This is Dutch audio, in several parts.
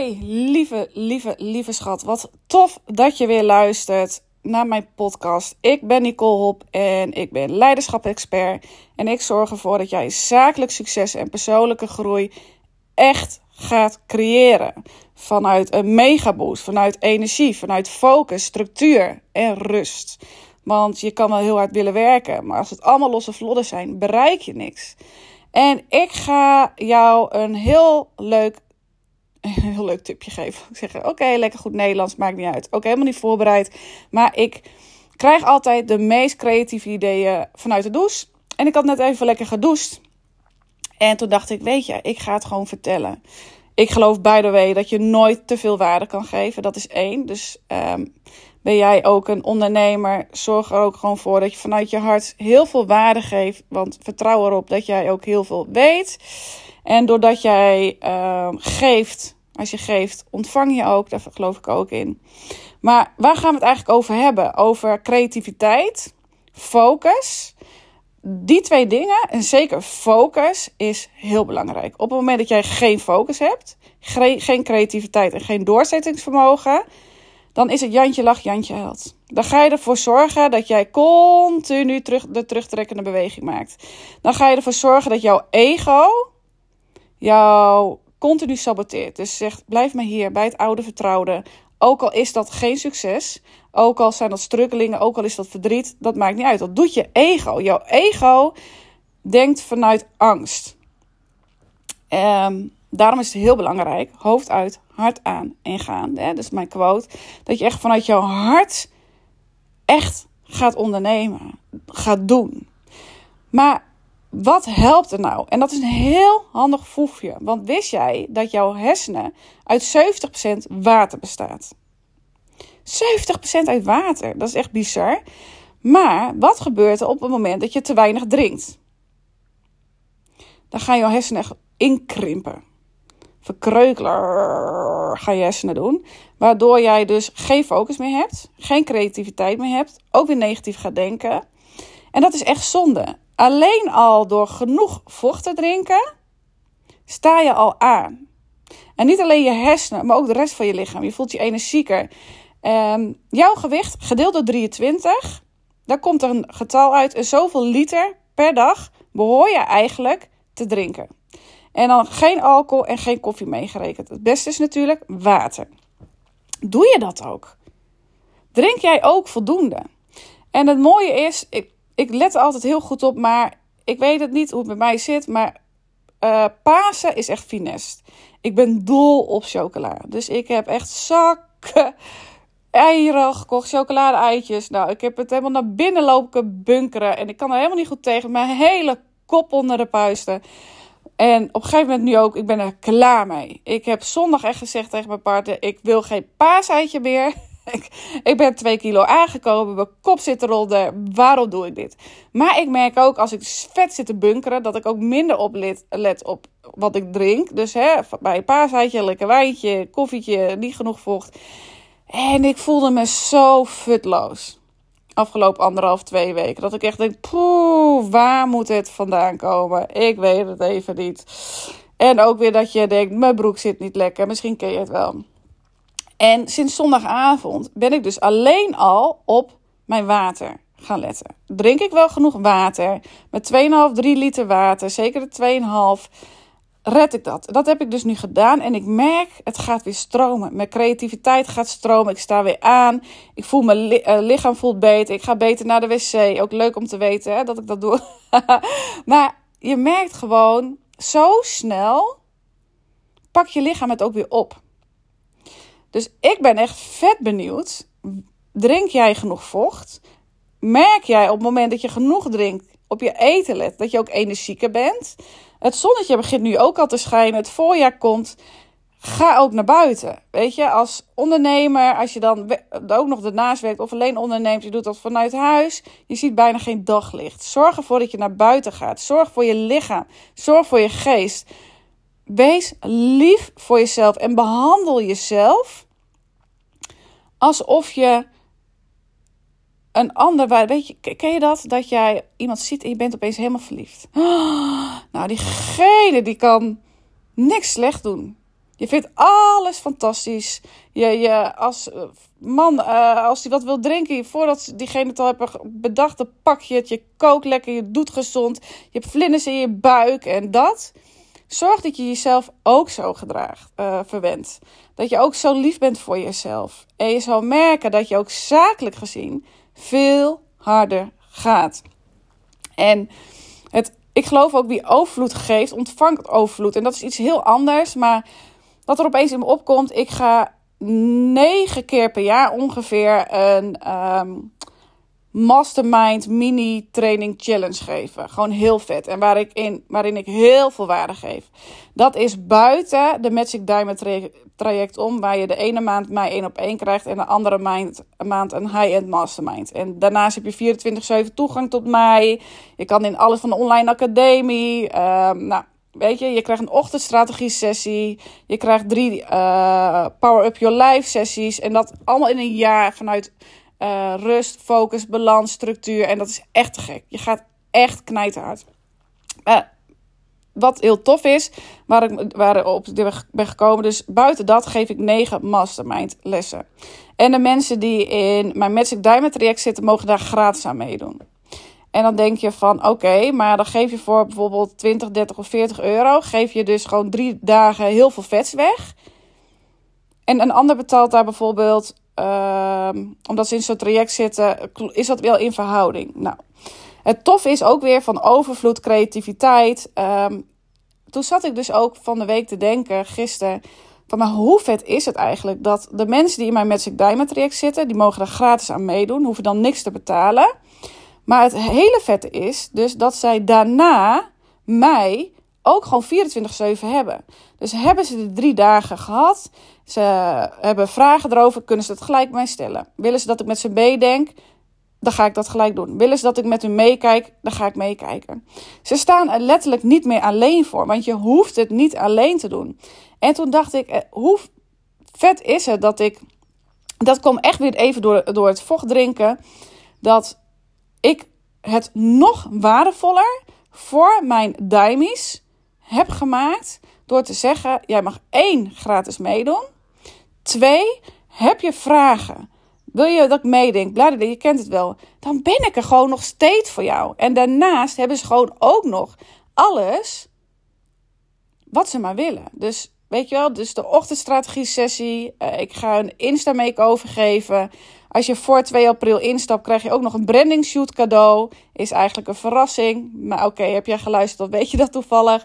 Hey, lieve schat. Wat tof dat je weer luistert naar mijn podcast. Ik ben Nicole Hop en ik ben leiderschap-expert. En ik zorg ervoor dat jij zakelijk succes en persoonlijke groei echt gaat creëren. Vanuit een megaboost, vanuit energie, vanuit focus, structuur en rust. Want je kan wel heel hard willen werken, maar als het allemaal losse vlodden zijn, bereik je niks. En ik ga jou een heel leuk tipje geven. Ik zeg, oké, lekker goed Nederlands, maakt niet uit. Ook helemaal niet voorbereid. Maar ik krijg altijd de meest creatieve ideeën vanuit de douche. En ik had net even lekker gedoucht. En toen dacht ik, weet je, ik ga het gewoon vertellen. Ik geloof by the way dat je nooit te veel waarde kan geven. Dat is 1. Dus ben jij ook een ondernemer, zorg er ook gewoon voor dat je vanuit je hart heel veel waarde geeft. Want vertrouw erop dat jij ook heel veel weet. En doordat jij geeft, als je geeft, ontvang je ook. Daar geloof ik ook in. Maar waar gaan we het eigenlijk over hebben? Over creativiteit, focus. Die 2 dingen, en zeker focus, is heel belangrijk. Op het moment dat jij geen focus hebt, geen creativiteit en geen doorzettingsvermogen, dan is het Jantje lacht, Jantje huilt. Dan ga je ervoor zorgen dat jij continu de terugtrekkende beweging maakt. Dan ga je ervoor zorgen dat jouw ego jou continu saboteert. Dus zegt, blijf maar hier bij het oude vertrouwde. Ook al is dat geen succes, ook al zijn dat struggelingen, ook al is dat verdriet, dat maakt niet uit. Dat doet je ego. Jouw ego denkt vanuit angst. Daarom is het heel belangrijk, hoofd uit, hart aan en gaan. Dat is mijn quote. Dat je echt vanuit jouw hart echt gaat ondernemen, gaat doen. Maar wat helpt er nou? En dat is een heel handig foefje. Want wist jij dat jouw hersenen uit 70% water bestaat? 70% uit water. Dat is echt bizar. Maar wat gebeurt er op het moment dat je te weinig drinkt? Dan gaan jouw hersenen echt inkrimpen. Verkreukelen gaan je hersenen doen. Waardoor jij dus geen focus meer hebt. Geen creativiteit meer hebt. Ook weer negatief gaat denken. En dat is echt zonde. Alleen al door genoeg vocht te drinken, sta je al aan. En niet alleen je hersenen, maar ook de rest van je lichaam. Je voelt je energieker. Jouw gewicht gedeeld door 23, daar komt er een getal uit. En zoveel liter per dag behoor je eigenlijk te drinken. En dan geen alcohol en geen koffie meegerekend. Het beste is natuurlijk water. Doe je dat ook? Drink jij ook voldoende? En het mooie is, ik let er altijd heel goed op, maar ik weet het niet hoe het bij mij zit. Maar Pasen is echt finest. Ik ben dol op chocola. Dus ik heb echt zakken eieren gekocht, chocolade-eitjes. Nou, ik heb het helemaal naar binnen lopen bunkeren. En ik kan er helemaal niet goed tegen. Mijn hele kop onder de puisten. En op een gegeven moment nu ook, ik ben er klaar mee. Ik heb zondag echt gezegd tegen mijn partner, ik wil geen paaseitje meer. Ik ben 2 kilo aangekomen, mijn kop zit eronder. Waarom doe ik dit? Maar ik merk ook, als ik vet zit te bunkeren, dat ik ook minder let op wat ik drink. Dus bij een paaseitje, lekker wijntje, koffietje, niet genoeg vocht. En ik voelde me zo futloos. Afgelopen 1,5-2 weken. Dat ik echt denk, waar moet het vandaan komen? Ik weet het even niet. En ook weer dat je denkt, mijn broek zit niet lekker. Misschien ken je het wel. En sinds zondagavond ben ik dus alleen al op mijn water gaan letten. Drink ik wel genoeg water? Met 2,5, 3 liter water, zeker de 2,5, red ik dat. Dat heb ik dus nu gedaan en ik merk, het gaat weer stromen. Mijn creativiteit gaat stromen, ik sta weer aan. Ik voel mijn lichaam voelt beter, ik ga beter naar de wc. Ook leuk om te weten dat ik dat doe. Maar je merkt gewoon, zo snel pak je lichaam het ook weer op. Dus ik ben echt vet benieuwd. Drink jij genoeg vocht? Merk jij op het moment dat je genoeg drinkt, op je eten let, dat je ook energieker bent? Het zonnetje begint nu ook al te schijnen. Het voorjaar komt. Ga ook naar buiten. Weet je, als ondernemer, als je dan ook nog ernaast werkt of alleen onderneemt, je doet dat vanuit huis. Je ziet bijna geen daglicht. Zorg ervoor dat je naar buiten gaat. Zorg voor je lichaam. Zorg voor je geest. Wees lief voor jezelf en behandel jezelf alsof je een ander, weet je, ken je dat? Dat jij iemand ziet en je bent opeens helemaal verliefd. Nou, diegene die kan niks slecht doen. Je vindt alles fantastisch. Je als man, als die wat wil drinken, voordat diegene het al hebben bedacht, dan pak je het. Je kookt lekker, je doet gezond. Je hebt vlinders in je buik en dat. Zorg dat je jezelf ook zo verwendt. Dat je ook zo lief bent voor jezelf. En je zal merken dat je ook zakelijk gezien veel harder gaat. En ik geloof ook wie overvloed geeft, ontvangt overvloed. En dat is iets heel anders. Maar wat er opeens in me opkomt, ik ga 9 keer per jaar ongeveer een Mastermind mini training challenge geven. Gewoon heel vet. En waarin ik heel veel waarde geef. Dat is buiten de Magic Diamond traject om. Waar je de ene maand mij 1-op-1 krijgt. En de andere maand een high-end mastermind. En daarnaast heb je 24/7 toegang tot mij. Je kan in alles van de online academie. Weet je krijgt een ochtendstrategie sessie. Je krijgt 3 Power Up Your Life sessies. En dat allemaal in een jaar vanuit rust, focus, balans, structuur. En dat is echt te gek. Je gaat echt knijterhard. Wat heel tof is, waar ik op ben gekomen. Dus buiten dat geef ik 9 mastermind lessen. En de mensen die in mijn Magic Diamond traject zitten, mogen daar gratis aan meedoen. En dan denk je van oké, maar dan geef je voor bijvoorbeeld 20, 30 of 40 euro. Geef je dus gewoon 3 dagen heel veel vets weg. En een ander betaalt daar bijvoorbeeld, omdat ze in zo'n traject zitten, is dat wel in verhouding. Nou, het tof is ook weer van overvloed, creativiteit. Toen zat ik dus ook van de week te denken, gisteren, van maar hoe vet is het eigenlijk dat de mensen die in mijn Magic Diamond traject zitten, die mogen er gratis aan meedoen, hoeven dan niks te betalen. Maar het hele vette is dus dat zij daarna mij ook gewoon 24/7 hebben. Dus hebben ze de 3 dagen gehad. Ze hebben vragen erover, kunnen ze het gelijk bij mij stellen. Willen ze dat ik met ze meedenk, dan ga ik dat gelijk doen. Willen ze dat ik met hun meekijk, dan ga ik meekijken. Ze staan er letterlijk niet meer alleen voor, want je hoeft het niet alleen te doen. En toen dacht ik, hoe vet is het dat kwam echt weer even door het vocht drinken, dat ik het nog waardevoller voor mijn diamies heb gemaakt door te zeggen, jij mag 1 gratis meedoen. 2, heb je vragen? Wil je dat ik meedenk? Blablabla, je kent het wel. Dan ben ik er gewoon nog steeds voor jou. En daarnaast hebben ze gewoon ook nog alles wat ze maar willen. Dus weet je wel, dus de ochtendstrategie sessie. Ik ga een Insta makeover geven. Als je voor 2 april instapt, krijg je ook nog een branding shoot cadeau. Is eigenlijk een verrassing. Maar oké, heb jij geluisterd, dan weet je dat toevallig.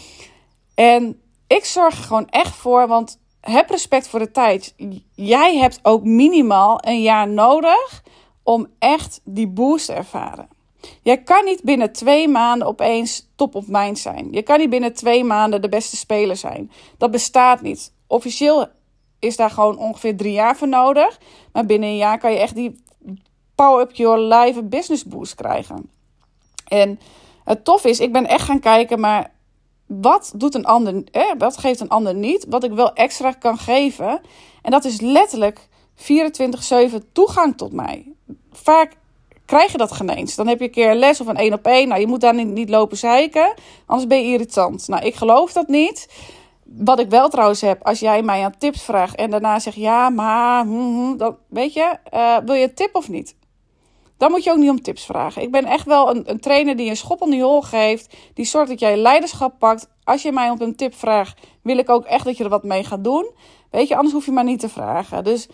En ik zorg er gewoon echt voor, want heb respect voor de tijd. Jij hebt ook minimaal een jaar nodig om echt die boost te ervaren. Jij kan niet binnen 2 maanden opeens top of mind zijn. Je kan niet binnen 2 maanden de beste speler zijn. Dat bestaat niet. Officieel is daar gewoon ongeveer 3 jaar voor nodig. Maar binnen een jaar kan je echt die Power Up Your Life business boost krijgen. En het tof is, ik ben echt gaan kijken, maar wat doet een ander, wat geeft een ander niet? Wat ik wel extra kan geven. En dat is letterlijk 24/7 toegang tot mij. Vaak krijg je dat geen eens. Dan heb je een keer een les of een 1-op-1. Nou, je moet daar niet lopen zeiken. Anders ben je irritant. Nou, ik geloof dat niet. Wat ik wel trouwens heb, als jij mij aan tips vraagt en daarna zegt ja, maar, dan weet je, wil je een tip of niet? Dan moet je ook niet om tips vragen. Ik ben echt wel een trainer die een schop onder je hol geeft. Die zorgt dat jij leiderschap pakt. Als je mij om een tip vraagt, wil ik ook echt dat je er wat mee gaat doen. Weet je, anders hoef je maar niet te vragen. Dus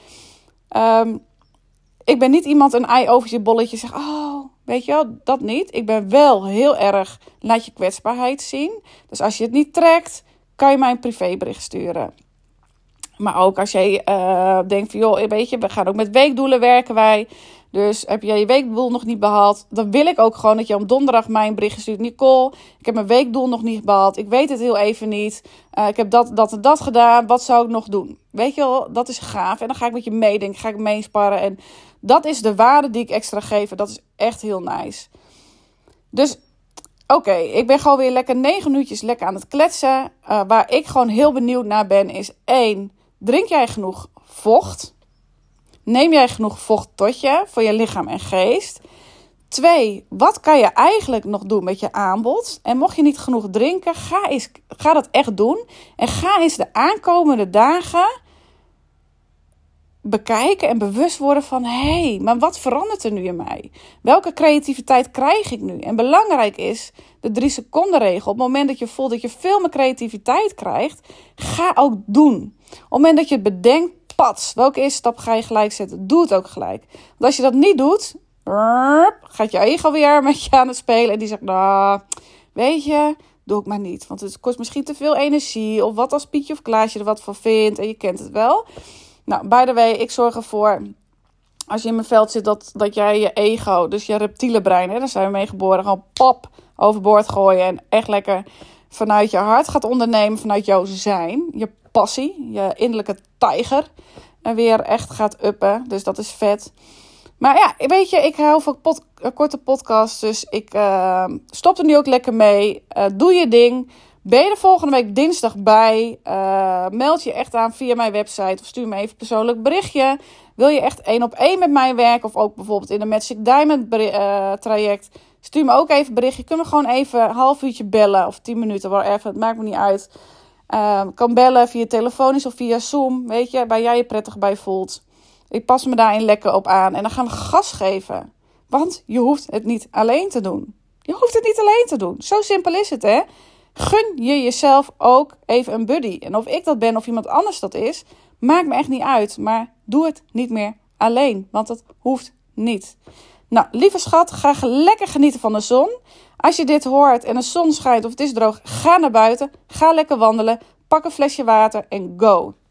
ik ben niet iemand een ei over je bolletje zegt, oh, weet je wel, dat niet. Ik ben wel heel erg, laat je kwetsbaarheid zien. Dus als je het niet trekt, kan je mij een privébericht sturen. Maar ook als jij denkt van, joh, weet je, we gaan ook met weekdoelen werken wij. Dus heb jij je weekdoel nog niet behaald, dan wil ik ook gewoon dat je om donderdag mij een bericht stuurt. Nicole, ik heb mijn weekdoel nog niet behaald. Ik weet het heel even niet. Ik heb dat en dat gedaan. Wat zou ik nog doen? Weet je wel, dat is gaaf. En dan ga ik met je meedenken, ga ik meesparren. En dat is de waarde die ik extra geef. En dat is echt heel nice. Dus oké, ik ben gewoon weer lekker 9 minuutjes lekker aan het kletsen. Waar ik gewoon heel benieuwd naar ben is 1, drink jij genoeg vocht? Neem jij genoeg vocht tot je voor je lichaam en geest? 2, wat kan je eigenlijk nog doen met je aanbod? En mocht je niet genoeg drinken, ga dat echt doen. En ga eens de aankomende dagen bekijken en bewust worden van... hé, maar wat verandert er nu in mij? Welke creativiteit krijg ik nu? En belangrijk is de 3 seconden regel. Op het moment dat je voelt dat je veel meer creativiteit krijgt, ga ook doen. Op het moment dat je het bedenkt, pats, welke eerste stap ga je gelijk zetten? Doe het ook gelijk. Want als je dat niet doet, gaat je ego weer met je aan het spelen. En die zegt, nou, weet je, doe ik maar niet. Want het kost misschien te veel energie. Of wat als Pietje of Klaasje er wat van vindt. En je kent het wel. Nou, by the way, ik zorg ervoor, als je in mijn veld zit, dat jij je ego, dus je reptiele brein, daar zijn we mee geboren, gewoon pop overboord gooien. En echt lekker vanuit je hart gaat ondernemen, vanuit jouw zijn, je passie, je innerlijke tijger. En weer echt gaat uppen, dus dat is vet. Maar ja, weet je, ik hou van korte podcasts, dus ik stop er nu ook lekker mee. Doe je ding. Ben je er volgende week dinsdag bij? Meld je echt aan via mijn website of stuur me even een persoonlijk berichtje. Wil je echt 1-op-1 met mij werken of ook bijvoorbeeld in de Magic Diamond traject? Stuur me ook even een berichtje. Kunnen we gewoon even een half uurtje bellen of 10 minuten, whatever. Het maakt me niet uit. Kan bellen via telefonisch of via Zoom. Weet je, waar jij je prettig bij voelt. Ik pas me daarin lekker op aan. En dan gaan we gas geven. Want je hoeft het niet alleen te doen. Je hoeft het niet alleen te doen. Zo simpel is het, hè? Gun je jezelf ook even een buddy. En of ik dat ben of iemand anders dat is, maakt me echt niet uit. Maar doe het niet meer alleen. Want het hoeft niet. Nou, lieve schat, ga lekker genieten van de zon. Als je dit hoort en de zon schijnt of het is droog, ga naar buiten. Ga lekker wandelen. Pak een flesje water en go.